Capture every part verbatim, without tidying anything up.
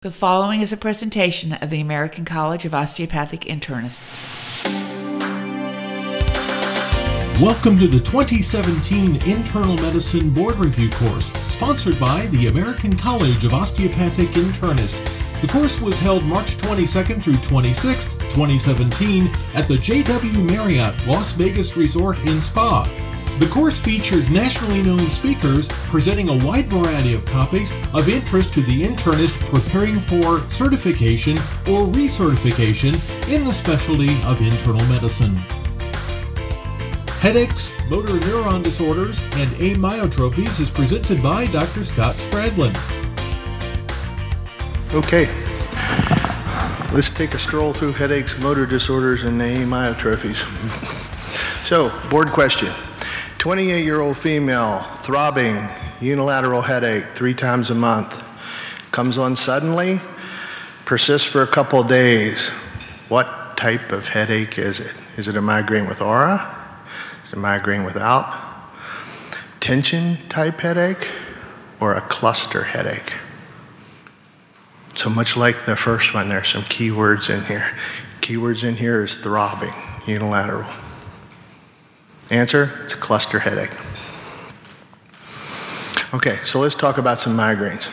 The following is a presentation of the American College of Osteopathic Internists. Welcome to the twenty seventeen Internal Medicine Board Review course, sponsored by the American College of Osteopathic Internists. The course was held March twenty-second through twenty-sixth, twenty seventeen at the J W Marriott Las Vegas Resort and Spa. The course featured nationally known speakers presenting a wide variety of topics of interest to the internist preparing for certification or recertification in the specialty of internal medicine. Headaches, motor neuron disorders, and amyotrophies is presented by Doctor Scott Spradlin. Okay, let's take a stroll through headaches, motor disorders, and amyotrophies. So, board question. twenty-eight-year-old female, throbbing, unilateral headache three times a month. Comes on suddenly, persists for a couple of days. What type of headache is it? Is it a migraine with aura? Is it a migraine without? Tension type headache or a cluster headache? So much like the first one, there's some keywords in here. Keywords in here is throbbing, unilateral. Answer, it's a cluster headache. Okay, so let's talk about some migraines.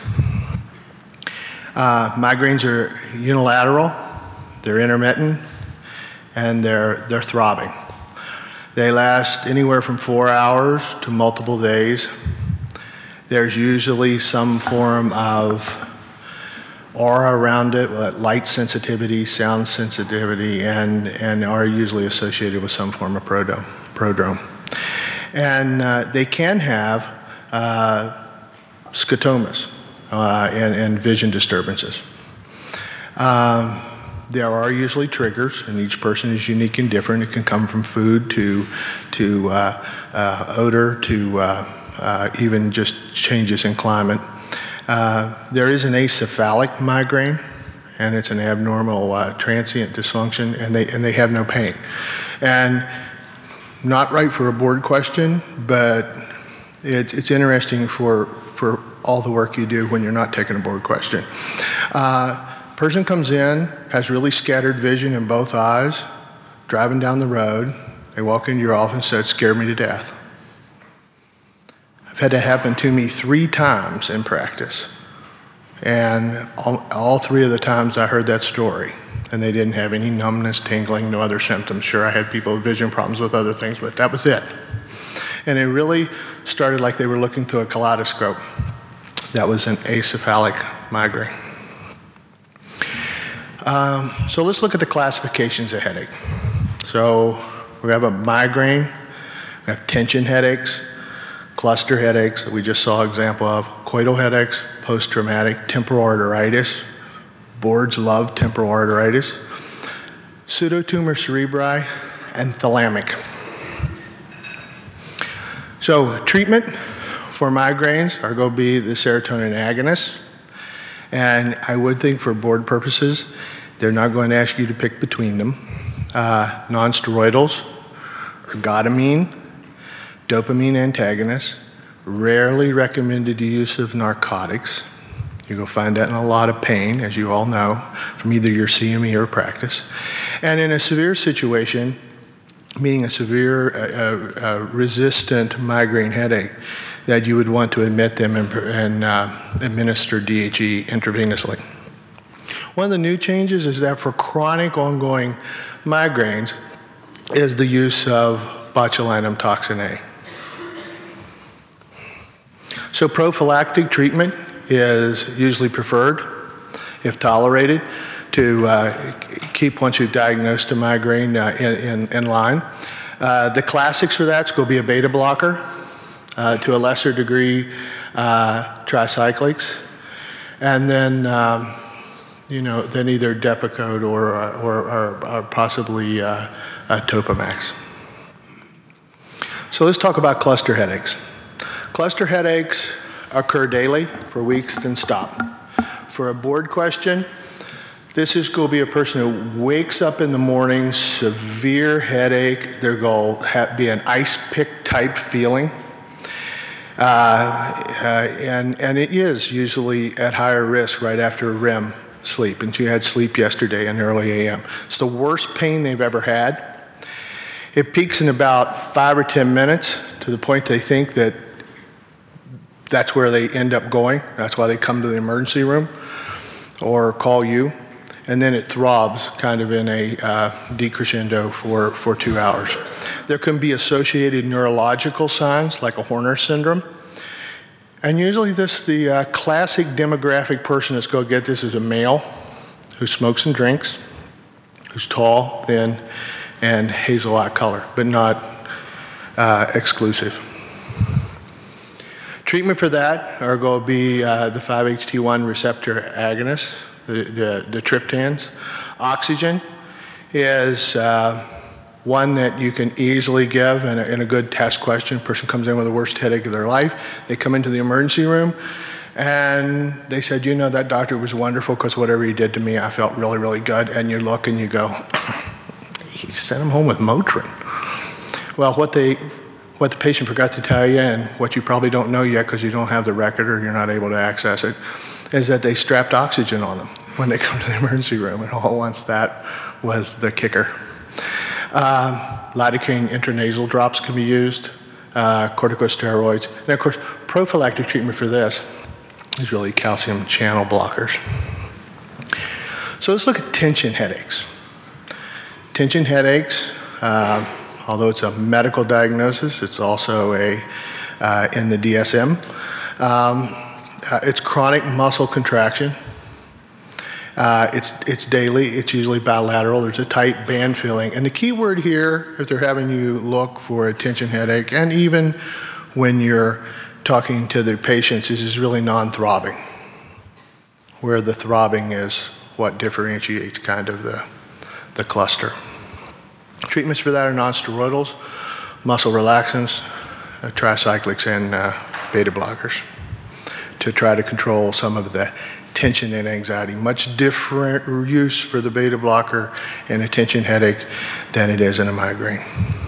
Uh, migraines are unilateral, they're intermittent, and they're, they're throbbing. They last anywhere from four hours to multiple days. There's usually some form of aura around it, light sensitivity, sound sensitivity, and, and are usually associated with some form of prodrome. prodrome. And uh, they can have uh, scotomas uh, and, and vision disturbances. Um, there are usually triggers, and each person is unique and different. It can come from food to, to uh, uh, odor to uh, uh, even just changes in climate. Uh, there is an acephalic migraine, and it's an abnormal uh, transient dysfunction, and they, and they have no pain. And not right for a board question, but it's, it's interesting for, for all the work you do when you're not taking a board question. Uh, person comes in, has really scattered vision in both eyes, driving down the road. They walk into your office and say, "It scared me to death." I've had that happen to me three times in practice. And all, all three of the times I heard that story, and they didn't have any numbness, tingling, no other symptoms. Sure, I had people with vision problems with other things, but that was it. And it really started like they were looking through a kaleidoscope. That was an acephalic migraine. Um, so let's look at the classifications of headache. So we have a migraine, we have tension headaches, cluster headaches that we just saw an example of, coital headaches, post-traumatic, temporal arteritis. Boards love temporal arteritis, pseudotumor cerebri, and thalamic. So treatment for migraines are going to be the serotonin agonists. And I would think for board purposes, they're not going to ask you to pick between them. Uh, non-steroidals, ergotamine, dopamine antagonists, rarely recommended use of narcotics. You're going to find that in a lot of pain, as you all know, from either your C M E or practice. And in a severe situation, meaning a severe uh, uh, resistant migraine headache, that you would want to admit them and, and uh, administer D H E intravenously. One of the new changes is that for chronic ongoing migraines is the use of botulinum toxin A. So prophylactic treatment is usually preferred, if tolerated, to uh, keep once you've diagnosed a migraine uh, in, in, in line. Uh, the classics for that's going to be a beta blocker, uh, to a lesser degree uh, tricyclics, and then um, you know then either Depakote or or, or, or possibly uh, uh, Topamax. So let's talk about cluster headaches. Cluster headaches occur daily for weeks, then stop. For a board question, this is going to be a person who wakes up in the morning, severe headache. They're going to have, be an ice pick type feeling. uh, and, and it is usually at higher risk right after R E M sleep. And she had sleep yesterday in early A M. It's the worst pain they've ever had. It peaks in about five or ten minutes to the point they think that that's where they end up going. That's why they come to the emergency room or call you. And then it throbs kind of in a uh, decrescendo for, for two hours. There can be associated neurological signs like a Horner syndrome. And usually this, the uh, classic demographic person that's going to get this is a male who smokes and drinks, who's tall, thin, and hazel-eye color, but not uh, exclusive. Treatment for that are going to be uh, the five H T one receptor agonists, the, the, the triptans. Oxygen is uh, one that you can easily give in a, in a good test question. A person comes in with the worst headache of their life. They come into the emergency room, and they said, you know, that doctor was wonderful because whatever he did to me, I felt really, really good. And you look and you go, he sent him home with Motrin. Well, what they, what the patient forgot to tell you, and what you probably don't know yet because you don't have the record or you're not able to access it, is that they strapped oxygen on them when they come to the emergency room, and all at once that was the kicker. Um, lidocaine intranasal drops can be used, uh, corticosteroids, and of course, prophylactic treatment for this is really calcium channel blockers. So let's look at tension headaches. Tension headaches, uh, although it's a medical diagnosis, it's also a uh, in the D S M. Um, uh, it's chronic muscle contraction. Uh, it's, it's daily, it's usually bilateral, there's a tight band feeling. And the key word here, if they're having you look for a tension headache, and even when you're talking to their patients, is, is really non-throbbing, where the throbbing is what differentiates kind of the, the cluster. Treatments for that are non-steroidals, muscle relaxants, uh, tricyclics, and uh, beta blockers to try to control some of the tension and anxiety. Much different use for the beta blocker in a tension headache than it is in a migraine.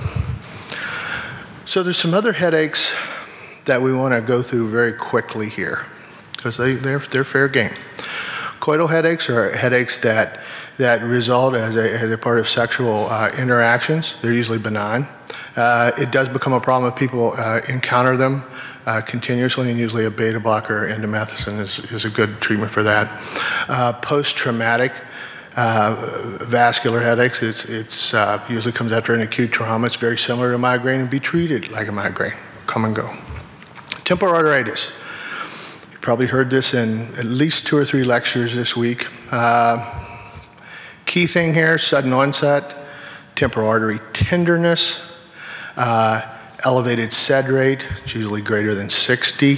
So there's some other headaches that we want to go through very quickly here because they, they're, they're fair game. Coital headaches are headaches that, that result as a, as a part of sexual uh, interactions. They're usually benign. Uh, it does become a problem if people uh, encounter them Uh, continuously, and usually a beta blocker, indomethacin, is, is a good treatment for that. Uh, post-traumatic uh, vascular headaches, it's, it's uh, usually comes after an acute trauma. It's very similar to migraine and be treated like a migraine. Come and go. Temporal arteritis. You probably heard this in at least two or three lectures this week. Uh, key thing here, sudden onset, temporal artery tenderness, uh, elevated S E D rate, it's usually greater than sixty,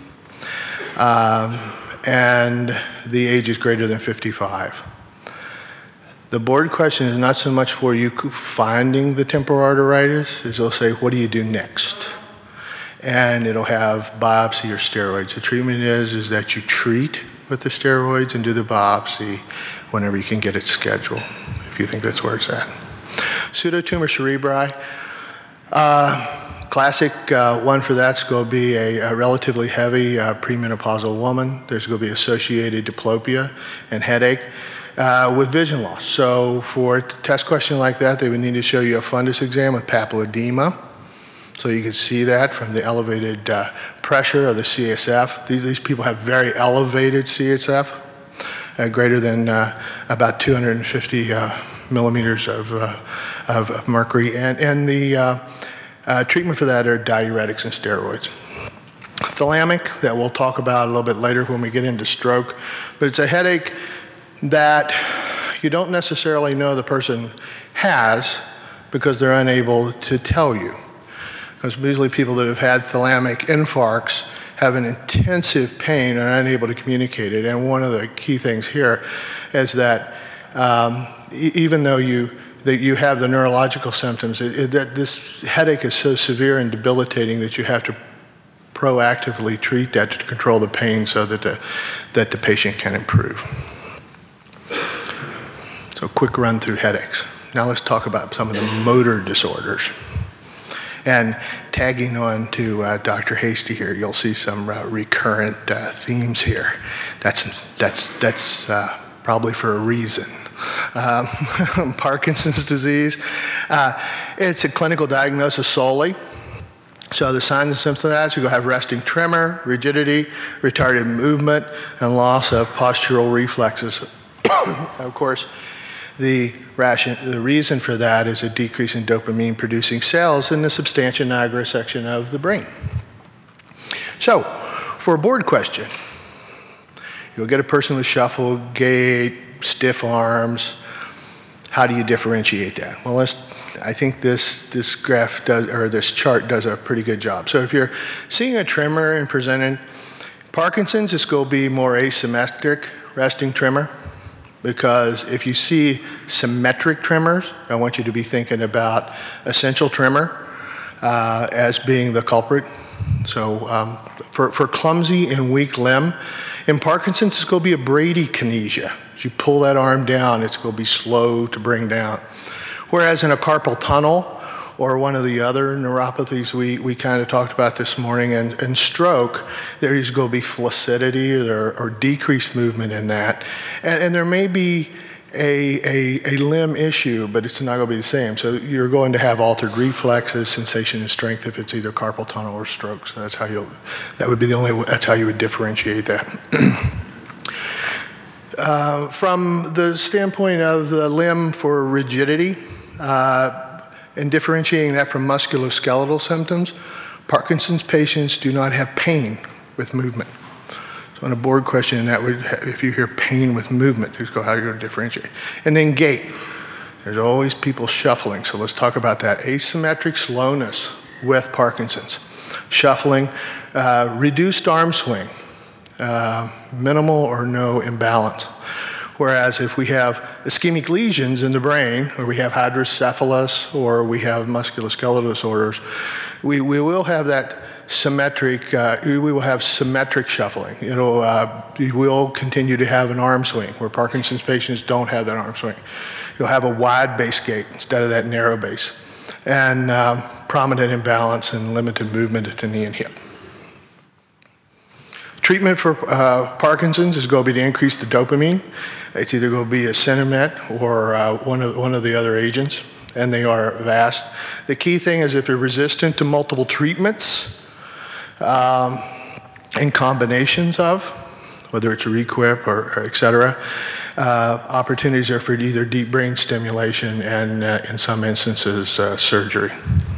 um, and the age is greater than fifty-five. The board question is not so much for you finding the temporal arteritis, as they'll say, what do you do next? And it'll have biopsy or steroids. The treatment is, is that you treat with the steroids and do the biopsy whenever you can get it scheduled, if you think that's where it's at. Pseudotumor cerebri. Uh, Classic uh, one for that's going to be a, a relatively heavy uh, premenopausal woman. There's going to be associated diplopia and headache uh, with vision loss. So for a test question like that, they would need to show you a fundus exam with papilledema. So you can see that from the elevated uh, pressure of the C S F. These, these people have very elevated C S F, uh, greater than uh, about two hundred fifty uh, millimeters of, uh, of, of mercury. And, and the uh, Uh, treatment for that are diuretics and steroids. Thalamic, that we'll talk about a little bit later when we get into stroke, but it's a headache that you don't necessarily know the person has because they're unable to tell you. Because usually people that have had thalamic infarcts have an intensive pain and are unable to communicate it. And one of the key things here is that um, e- even though you that you have the neurological symptoms, it, it, that this headache is so severe and debilitating that you have to proactively treat that to control the pain so that the, that the patient can improve. So quick run through headaches. Now let's talk about some of the motor disorders. And tagging on to uh, Doctor Hasty here, you'll see some uh, recurrent uh, themes here. That's, that's, that's uh, probably for a reason. Um, Parkinson's disease, uh, it's a clinical diagnosis solely. So the signs and symptoms of that, you go have resting tremor, rigidity, retarded movement, and loss of postural reflexes. Of course, the, ration, the reason for that is a decrease in dopamine-producing cells in the substantia nigra section of the brain. So, for a board question, you'll get a person with shuffle gait, stiff arms. How do you differentiate that? Well, let's, I think this, this graph does, or this chart does a pretty good job. So if you're seeing a tremor and presenting Parkinson's, it's going to be more asymmetric resting tremor, because if you see symmetric tremors, I want you to be thinking about essential tremor uh, as being the culprit. So um, for, for clumsy and weak limb, in Parkinson's, it's going to be a bradykinesia. As you pull that arm down, it's going to be slow to bring down. Whereas in a carpal tunnel, or one of the other neuropathies we, we kind of talked about this morning, and, and stroke, there is going to be flaccidity or, or decreased movement in that. And, and there may be a, a, a limb issue, but it's not going to be the same. So you're going to have altered reflexes, sensation, and strength if it's either carpal tunnel or stroke. So that's how you'll, that would be the only, that's how you would differentiate that. uh, from the standpoint of the limb for rigidity, uh, and differentiating that from musculoskeletal symptoms, Parkinson's patients do not have pain with movement. So on a board question, that would, if you hear pain with movement, just go, how are you going to differentiate? And then gait. There's always people shuffling, so let's talk about that. Asymmetric slowness with Parkinson's. Shuffling, uh, reduced arm swing, uh, minimal or no imbalance. Whereas if we have ischemic lesions in the brain, or we have hydrocephalus, or we have musculoskeletal disorders, we, we will have that symmetric, uh, we will have symmetric shuffling. It'll, uh, we will continue to have an arm swing, where Parkinson's patients don't have that arm swing. You'll have a wide base gait instead of that narrow base, and um, prominent imbalance and limited movement at the knee and hip. Treatment for uh, Parkinson's is going to be to increase the dopamine. It's either going to be a Sinemet or uh, one of one of the other agents, and they are vast. The key thing is if you're resistant to multiple treatments um, and combinations of, whether it's a Requip or, or et cetera, uh, opportunities are for either deep brain stimulation and, uh, in some instances, uh, surgery.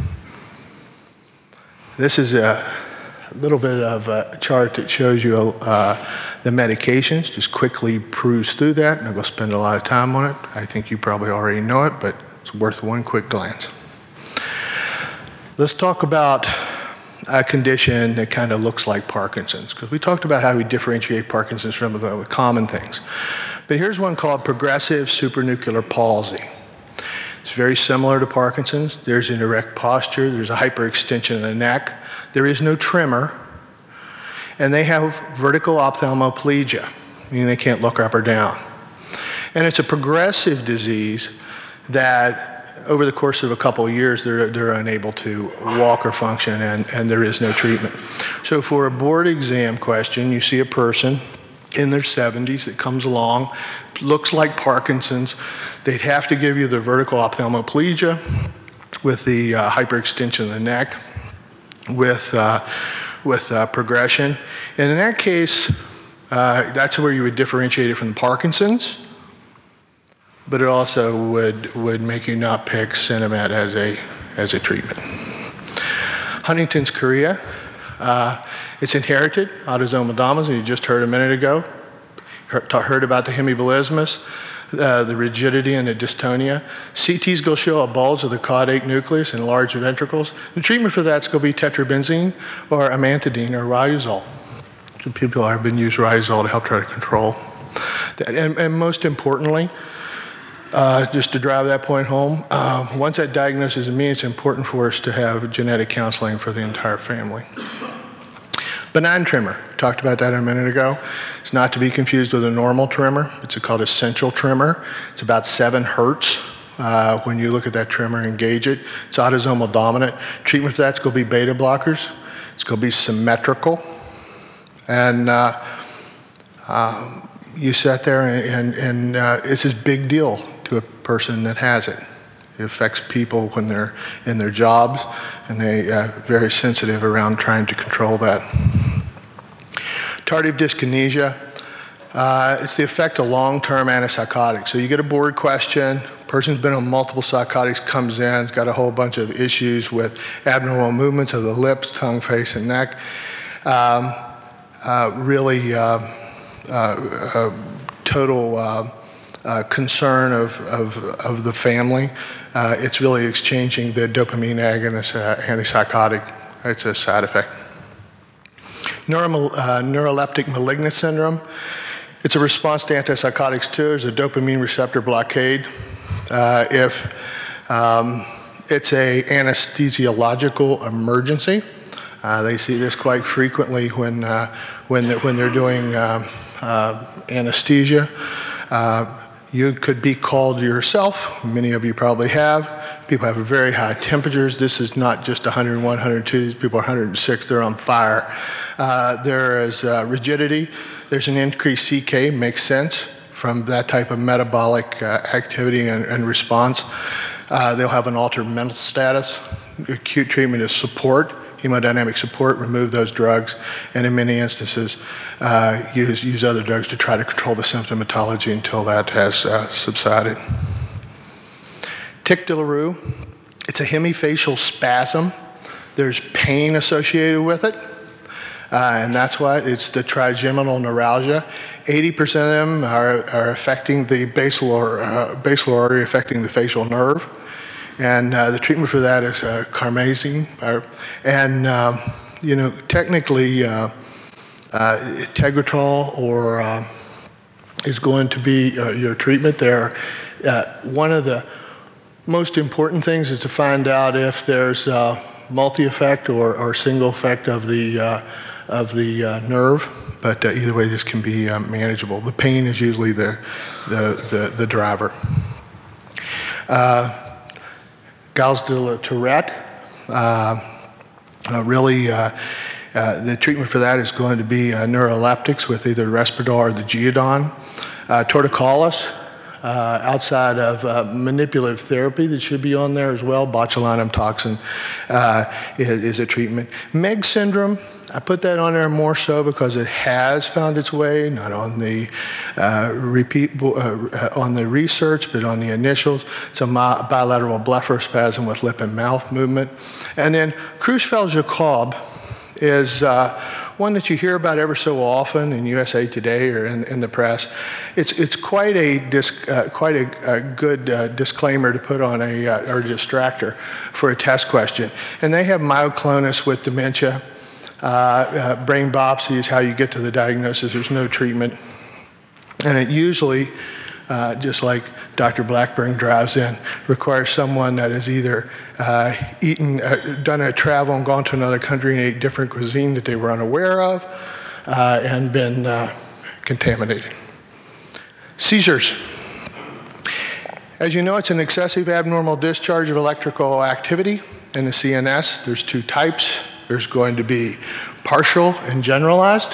This is a A little bit of a chart that shows you uh, the medications. Just quickly peruse through that, and I'm going to spend a lot of time on it. I think you probably already know it, but it's worth one quick glance. Let's talk about a condition that kind of looks like Parkinson's, because we talked about how we differentiate Parkinson's from the common things. But here's one called progressive supranuclear palsy. It's very similar to Parkinson's. There's an erect posture. There's a hyperextension of the neck. There is no tremor. And they have vertical ophthalmoplegia, meaning they can't look up or down. And it's a progressive disease that over the course of a couple of years, they're, they're unable to walk or function, and, and there is no treatment. So for a board exam question, you see a person in their seventies that comes along, looks like Parkinson's. They'd have to give you the vertical ophthalmoplegia with the uh, hyperextension of the neck, with, uh, with uh, progression. And in that case, uh, that's where you would differentiate it from the Parkinson's, but it also would, would make you not pick Sinemet as a, as a treatment. Huntington's chorea. Uh, it's inherited, autosomal dominant, you just heard a minute ago. Heard, heard about the hemibolismus, uh, the rigidity and the dystonia. C T's going to show a bulge of the caudate nucleus and large ventricles. The treatment for that's going to be tetrabenazine or amantadine or Riluzole. So people have been using Riluzole to help try to control that. And, and most importantly, uh, just to drive that point home, uh, once that diagnosis is made, it's important for us to have genetic counseling for the entire family. Benign tremor, talked about that a minute ago. It's not to be confused with a normal tremor. It's called essential tremor. It's about seven hertz uh, when you look at that tremor and gauge it. It's autosomal dominant. Treatment for that's going to be beta blockers. It's going to be symmetrical. And uh, um, you sit there and, and, and uh, it's this big deal to a person that has it. It affects people when they're in their jobs, and they are uh, very sensitive around trying to control that. Tardive dyskinesia, uh, it's the effect of long-term antipsychotics. So you get a board question, person's been on multiple psychotics, comes in, has got a whole bunch of issues with abnormal movements of the lips, tongue, face, and neck. Um, uh, really uh, uh, uh, total uh, uh, concern of, of, of the family. Uh, it's really exchanging the dopamine agonist uh, antipsychotic. It's a side effect. Neuro, uh, neuroleptic malignant syndrome. It's a response to antipsychotics too. There's a dopamine receptor blockade. Uh, if um, it's a anesthesiological emergency, uh, they see this quite frequently when uh, when they're, when they're doing uh, uh, anesthesia. Uh, You could be called yourself. Many of you probably have. People have very high temperatures. This is not just one hundred one, one hundred two. These people are one hundred six. They're on fire. Uh, there is uh, rigidity. There's an increased C K. Makes sense from that type of metabolic uh, activity and, and response. Uh, they'll have an altered mental status. Acute treatment is support, hemodynamic support, remove those drugs, and in many instances, uh, use, use other drugs to try to control the symptomatology until that has uh, subsided. Tic douloureux, it's a hemifacial spasm. There's pain associated with it, uh, and that's why it's the trigeminal neuralgia. eighty percent of them are, are affecting the basal, or, uh, basal artery, affecting the facial nerve. And uh, the treatment for that is uh, carbamazine. And, um, you know, technically, uh, uh, Tegretol or uh, is going to be uh, your treatment there. Uh, one of the most important things is to find out if there's uh, multi-effect or, or single effect of the, uh, of the uh, nerve. But uh, either way, this can be uh, manageable. The pain is usually the, the, the, the driver. Uh, Gauss de Tourette, uh, uh, really uh, uh, the treatment for that is going to be uh, neuroleptics with either Risperdal or the Geodon. Uh, torticollis, uh, outside of uh, manipulative therapy that should be on there as well. Botulinum toxin uh, is, is a treatment. Meg syndrome, I put that on there more so because it has found its way, not on the uh, repeat, uh, on the research, but on the initials. It's a bilateral blepharospasm with lip and mouth movement. And then Creutzfeldt-Jakob is uh, one that you hear about ever so often in U S A Today or in, in the press. It's it's quite a disc, uh, quite a, a good uh, disclaimer to put on a uh, or a distractor for a test question. And they have myoclonus with dementia. Uh, uh, brain biopsy is how you get to the diagnosis. There's no treatment. And it usually, uh, just like Doctor Blackburn drives in, requires someone that has either uh, eaten, uh, done a travel and gone to another country and ate different cuisine that they were unaware of, uh, and been uh, contaminated. Seizures. As you know, it's an excessive abnormal discharge of electrical activity in the C N S. There's two types. There's going to be partial and generalized.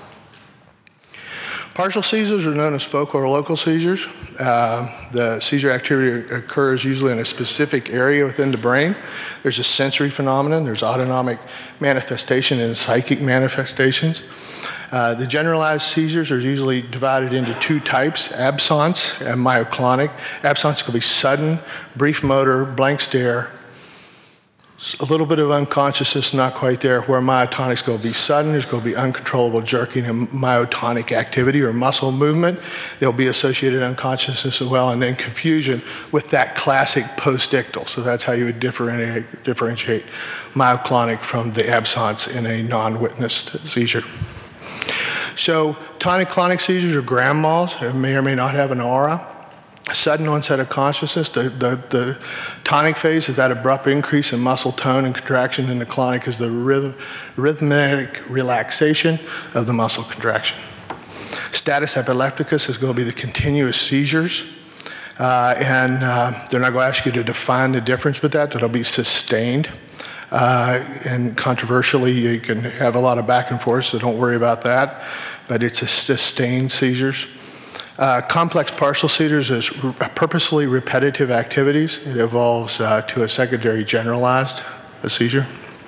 Partial seizures are known as focal or local seizures. Uh, the seizure activity occurs usually in a specific area within the brain. There's a sensory phenomenon, there's autonomic manifestation and psychic manifestations. Uh, the generalized seizures are usually divided into two types, absence and myoclonic. Absence can be sudden, brief motor, blank stare, a little bit of unconsciousness, not quite there, where myotonic's going to be sudden. There's going to be uncontrollable jerking and myotonic activity or muscle movement. There'll be associated unconsciousness as well, and then confusion with that classic postictal. So that's how you would differentiate, differentiate myoclonic from the absence in a non-witnessed seizure. So tonic-clonic seizures are grand mal. They may or may not have an aura. Sudden onset of consciousness, the, the, the tonic phase is that abrupt increase in muscle tone and contraction, and the clonic is the rhythm, rhythmic relaxation of the muscle contraction. Status epilepticus is going to be the continuous seizures. Uh, and uh, they're not going to ask you to define the difference with that. It'll be sustained. Uh, and controversially, you can have a lot of back and forth, so don't worry about that. But it's a sustained seizures. Uh, complex partial seizures is purposefully repetitive activities. It evolves uh, to a secondary generalized seizure.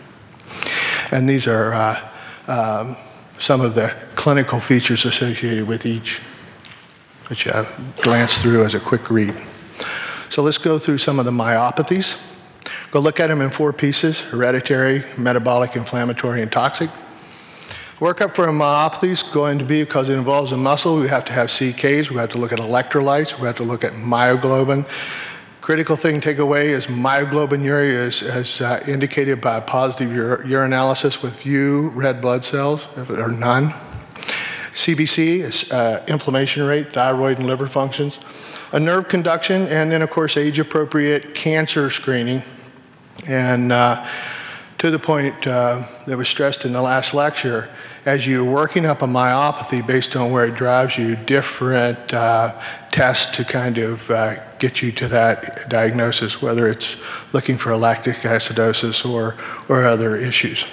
And these are uh, um, some of the clinical features associated with each, which I glanced through as a quick read. So let's go through some of the myopathies. Go look at them in four pieces: hereditary, metabolic, inflammatory, and toxic. Workup for a myopathy is going to be, because it involves a muscle, we have to have C Ks, we have to look at electrolytes, we have to look at myoglobin. Critical thing to take away is myoglobinuria is, is uh, indicated by a positive ur urinalysis with few red blood cells, or none. C B C is uh, inflammation rate, thyroid and liver functions. A nerve conduction, and then of course age-appropriate cancer screening. And uh, to the point uh, that was stressed in the last lecture, as you're working up a myopathy based on where it drives you, different uh, tests to kind of uh, get you to that diagnosis, whether it's looking for a lactic acidosis or, or other issues.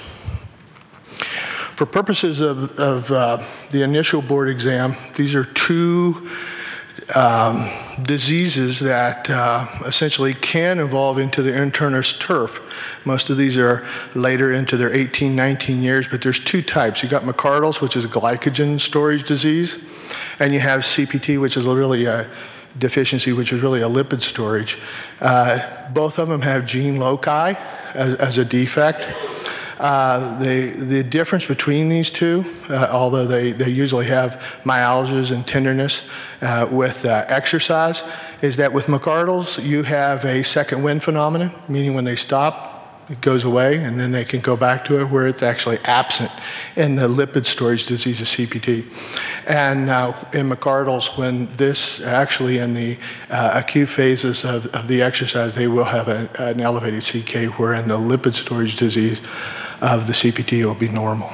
For purposes of, of uh, the initial board exam, these are two um, diseases that uh, essentially can evolve into the internist turf. Most of these are later into their eighteen, nineteen years, but there's two types. You got McArdle's, which is a glycogen storage disease, and you have C P T, which is really a deficiency, which is really a lipid storage. Uh, both of them have gene loci as, as a defect. Uh, the, the difference between these two, uh, although they, they usually have myalgias and tenderness uh, with uh, exercise, is that with McArdle's, you have a second wind phenomenon, meaning when they stop, it goes away, and then they can go back to it, where it's actually absent in the lipid storage disease of C P T. And uh, in McArdle's, when this actually in the uh, acute phases of, of the exercise, they will have a, an elevated C K, where in the lipid storage disease of the C P T, it will be normal.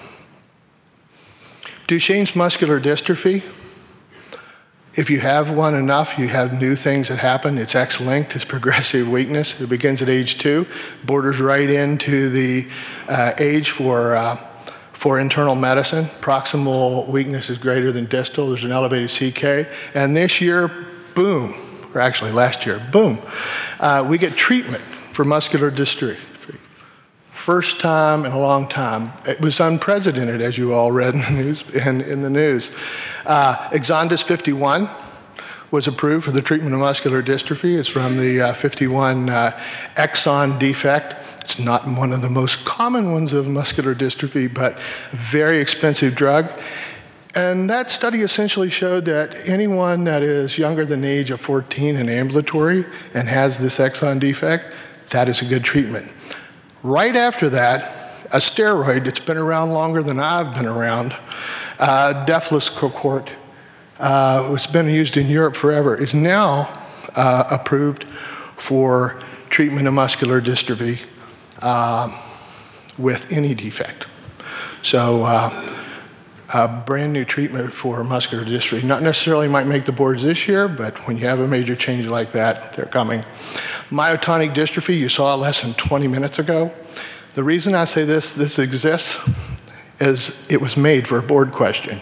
Duchenne's muscular dystrophy. If you have one enough, you have new things that happen. It's X-linked, it's progressive weakness. It begins at age two, borders right into the uh, age for, uh, for internal medicine. Proximal weakness is greater than distal. There's an elevated C K. And this year, boom, or actually last year, boom, uh, we get treatment for muscular dystrophy. First time in a long time. It was unprecedented, as you all read in the news. In, in the news. Uh, Exondys fifty-one was approved for the treatment of muscular dystrophy. It's from the uh, fifty-one uh, exon defect. It's not one of the most common ones of muscular dystrophy, but a very expensive drug. And that study essentially showed that anyone that is younger than the age of fourteen and ambulatory and has this exon defect, that is a good treatment. Right after that, a steroid that's been around longer than I've been around, uh, deflazacort, uh, it's been used in Europe forever, is now uh, approved for treatment of muscular dystrophy uh, with any defect. So uh, a brand new treatment for muscular dystrophy. Not necessarily might make the boards this year, but when you have a major change like that, they're coming. Myotonic dystrophy, you saw less than twenty minutes ago. The reason I say this, this exists, is it was made for a board question.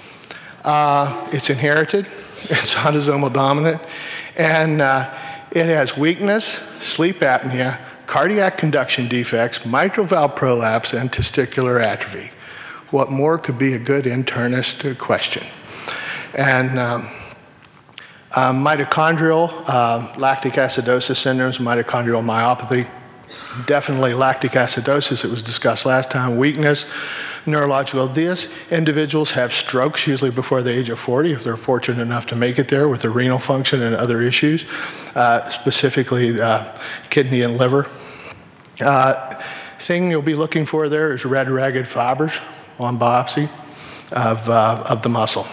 Uh, it's inherited, it's autosomal dominant, and uh, it has weakness, sleep apnea, cardiac conduction defects, mitral valve prolapse, and testicular atrophy. What more could be a good internist question? And um, uh, mitochondrial uh, lactic acidosis syndromes, mitochondrial myopathy, definitely lactic acidosis, it was discussed last time, weakness, neurological dis. Individuals have strokes usually before the age of forty if they're fortunate enough to make it there with their renal function and other issues, uh, specifically uh, kidney and liver. Uh, thing you'll be looking for there is red ragged fibers on biopsy of, uh, of the muscle.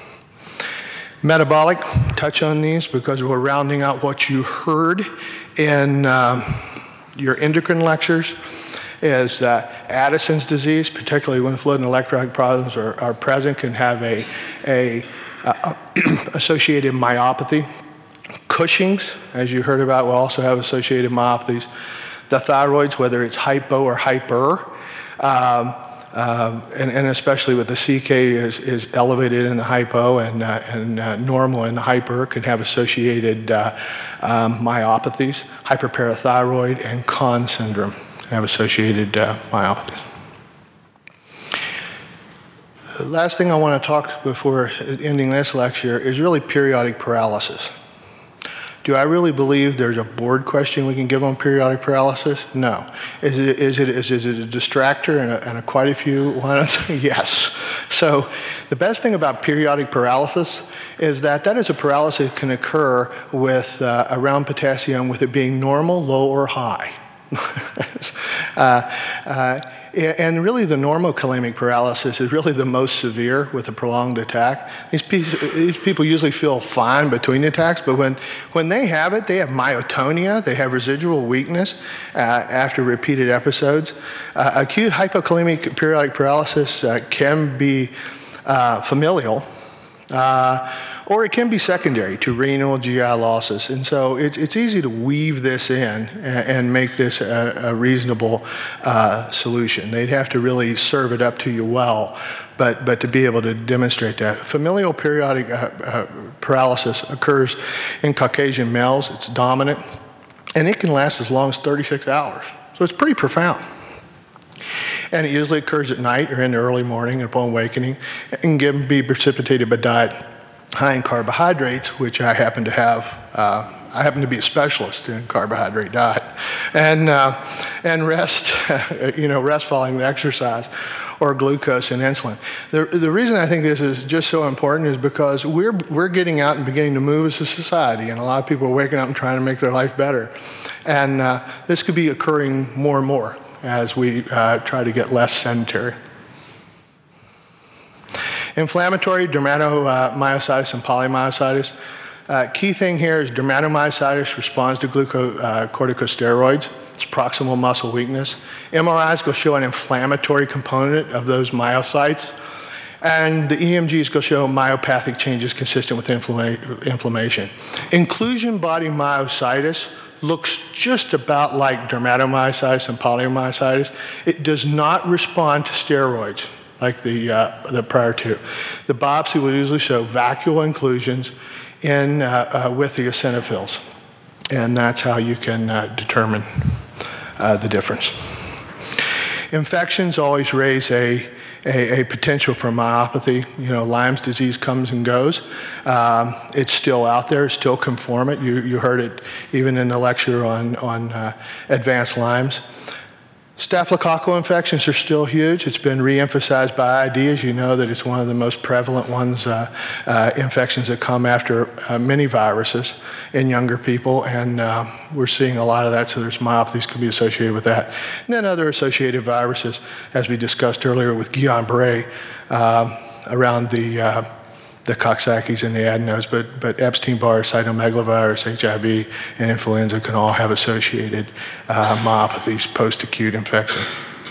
Metabolic, touch on these because we're rounding out what you heard in um, your endocrine lectures, is uh, Addison's disease, particularly when fluid and electrolyte problems are, are present, can have a, a, a associated myopathy. Cushing's, as you heard about, will also have associated myopathies. The thyroids, whether it's hypo or hyper, um, um, and, and especially with the C K is, is elevated in the hypo and, uh, and uh, normal in the hyper, can have associated uh, um, myopathies. Hyperparathyroid and Conn syndrome have associated uh, myopathies. The last thing I want to talk before ending this lecture is really periodic paralysis. Do I really believe there's a board question we can give on periodic paralysis? No. Is it, is it, is, is it a distractor and, a, and a quite a few ones? Yes. So the best thing about periodic paralysis is that that is a paralysis that can occur with uh, around potassium with it being normal, low, or high. uh, uh, And really the normokalemic paralysis is really the most severe with a prolonged attack. These, these people usually feel fine between attacks, but when, when they have it, they have myotonia, they have residual weakness uh, after repeated episodes. Uh, acute hypokalemic periodic paralysis uh, can be uh, familial, uh, or it can be secondary to renal G I losses. And so it's, it's easy to weave this in and, and make this a, a reasonable uh, solution. They'd have to really serve it up to you well, but, but to be able to demonstrate that. Familial periodic uh, uh, paralysis occurs in Caucasian males. It's dominant, and it can last as long as thirty-six hours. So it's pretty profound. And it usually occurs at night or in the early morning upon awakening, and can be precipitated by diet high in carbohydrates, which I happen to have. Uh, I happen to be a specialist in carbohydrate diet, and uh, and rest, you know, rest following the exercise, or glucose and insulin. The the reason I think this is just so important is because we're we're getting out and beginning to move as a society, and a lot of people are waking up and trying to make their life better, and uh, this could be occurring more and more as we uh, try to get less sedentary. Inflammatory dermatomyositis and polymyositis. Uh, key thing here is dermatomyositis responds to glucocorticosteroids. It's proximal muscle weakness. M R Is will show an inflammatory component of those myocytes. And the E M Gs will show myopathic changes consistent with inflama- inflammation. Inclusion body myositis looks just about like dermatomyositis and polymyositis. It does not respond to steroids like the, uh, the prior two. The biopsy will usually show vacuole inclusions in, uh, uh, with the eosinophils. And that's how you can uh, determine uh, the difference. Infections always raise a, a, a potential for myopathy. You know, Lyme's disease comes and goes. Um, it's still out there, it's still conformant. You, you heard it even in the lecture on, on uh, advanced Lyme's. Staphylococcal infections are still huge. It's been re-emphasized by I D, as you know, that it's one of the most prevalent ones, uh, uh, infections that come after uh, many viruses in younger people, and uh, we're seeing a lot of that, so there's myopathies can be associated with that. And then other associated viruses, as we discussed earlier with Guillain-Barré, uh, around the uh, the Coxsackies and the adenodes, but, but Epstein-Barr, cytomegalovirus, H I V, and influenza can all have associated uh, myopathies post-acute infection.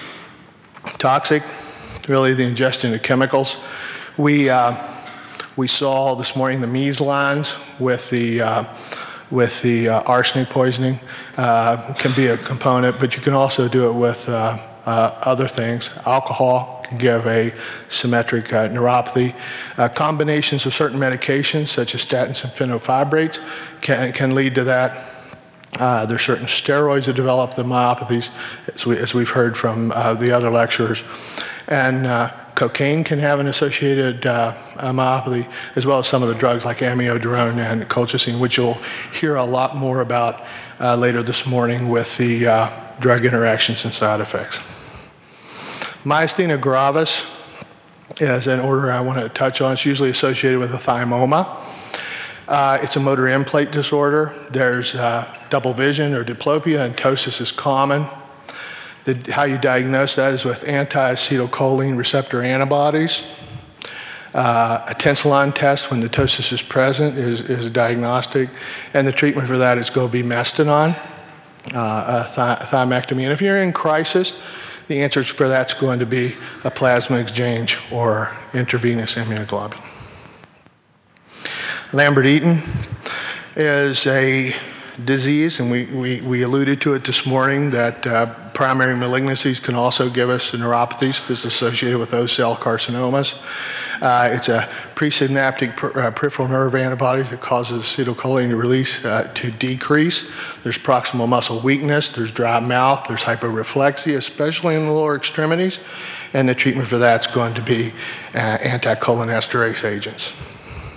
Toxic, really the ingestion of chemicals. We, uh, we saw this morning the Mies lines with the, uh, with the uh, arsenic poisoning. Uh, can be a component, but you can also do it with uh, uh, other things. Alcohol can give a symmetric uh, neuropathy. Uh, combinations of certain medications, such as statins and fenofibrates, can, can lead to that. Uh, there's certain steroids that develop the myopathies, as, we, as we've heard from uh, the other lecturers. And uh, cocaine can have an associated uh, uh, myopathy, as well as some of the drugs like amiodarone and colchicine, which you'll hear a lot more about uh, later this morning with the uh, drug interactions and side effects. Myasthenia gravis is an order I want to touch on. It's usually associated with a thymoma. Uh, it's a motor end plate disorder. There's uh, double vision or diplopia, and ptosis is common. The, how you diagnose that is with anti-acetylcholine receptor antibodies. Uh, a tensilon test when the ptosis is present is, is diagnostic, and the treatment for that is going to be mestinon, uh, a th- thymectomy. And if you're in crisis, the answer for that's going to be a plasma exchange or intravenous immunoglobulin. Lambert-Eaton is a disease, and we, we, we alluded to it this morning, that uh, primary malignancies can also give us neuropathies. This is associated with those cell carcinomas. Uh, it's a presynaptic per, uh, peripheral nerve antibodies that causes acetylcholine release uh, to decrease. There's proximal muscle weakness, there's dry mouth, there's hyporeflexia, especially in the lower extremities, and the treatment for that's going to be uh, anticholinesterase agents.